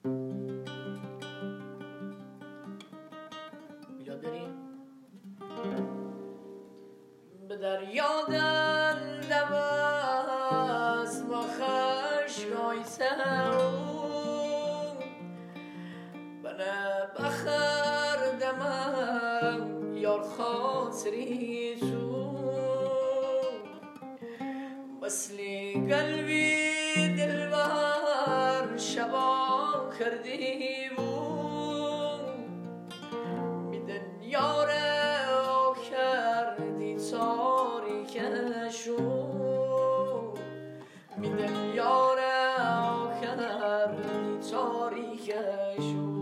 بیاد بریم به دریا دلدم از ما خشگایتم بنه بخردمم یار خاطری تو مثلی قلبی دلبر شبا کردی بود میدن یاره کردی تاریکشو میدن یاره کردی تاریکشو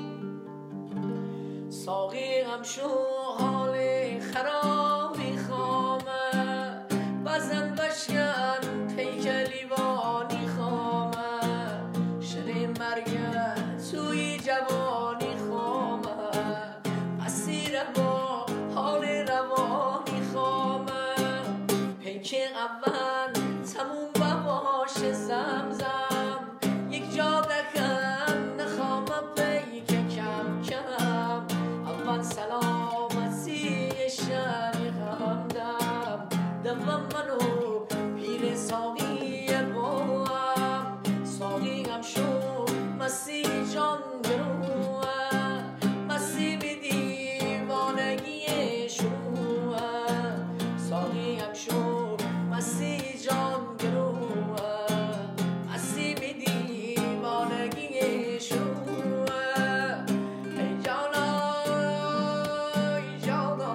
ساقی هم شو حال خرابی خامه بزن بشکن پیک لیوانی خامه شنه مرگه توی جوانی خامه اسیر با حال روانی خامه پیک اول تموم بباش زمزم یک جا دکن نخوامه پیک کم کم اول سلامتی شنی همدم دوم منو پیر ساقی باهم ساقی هم شو مسیح جان گروه مسیح بی دیوانگی شوه ساقی هم شو مسیح جان گروه مسیح بی دیوانگی شوه ای جانا ای جانا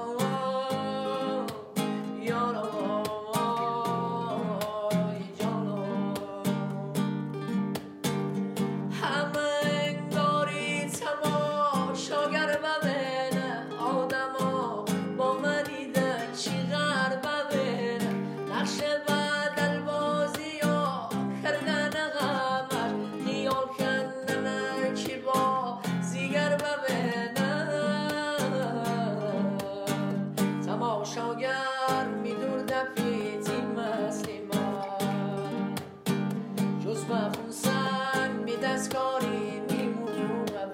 یارا ای جانا همه انگاری تماشاگر ببینه آدما با من دیده چی غرب ببینه نقش بدل بازی ها کردن غمش خیال کندن کی با زیگر ببینه تماشاگر میدور دفیتی مثلی من جز بخونسن می دستکاری میمونه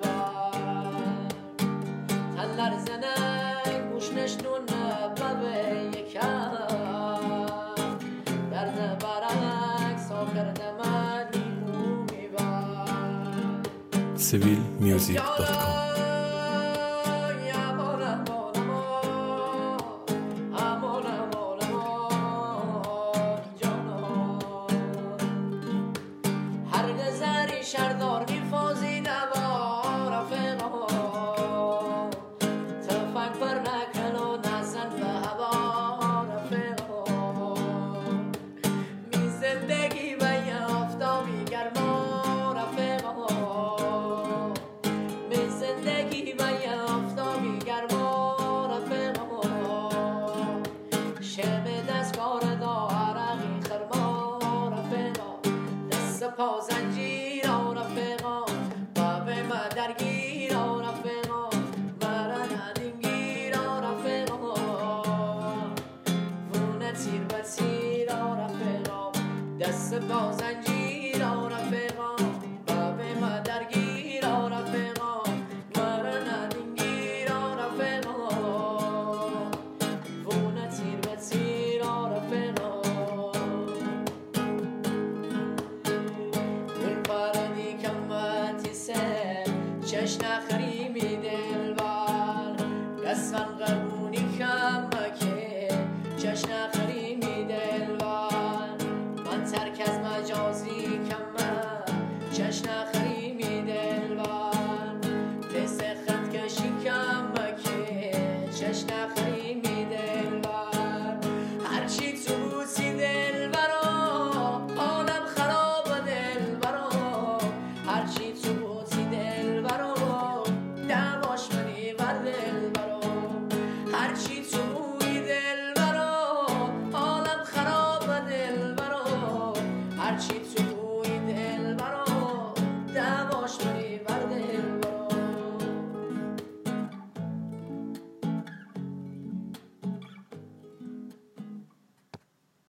تن لرزنه گوش نشنونه ببه یکم درد برعکس آخر دمن میمونی civilmusic.com شردار میفازی نوا رفقا تفنگ پر نکن و نزن به هوا رفقا می زندگی و یه آفتابی گرما رفقا می زندگی و یه آفتابی گرما رفقا شم دستکار دا عرقی خرما رفقا دست پا زنجیر رفقا بابه ما درگیر رفقا مرا ندینگیر رفقا وونه تیر و تیر رفقا دست با زنجیر رفقا بابه ما درگیر رفقا مرا ندینگیر رفقا وونه تیر و تیر رفقا چشن خریمی دلبر قسمن قربونی کمکه چشن خریمی دلبر من ترک از مجازی کمه چشن خریمی دلبر دست خط کشی کمکه چشن خریمی دلبر هرچی تو بوسی دلبرا حالم خراب دلبرا هرچی تو بوسی دلبرا دواش منی بر دلبرا هرچی تو بوی دلبرا حالم خراب دلبرا هرچی تو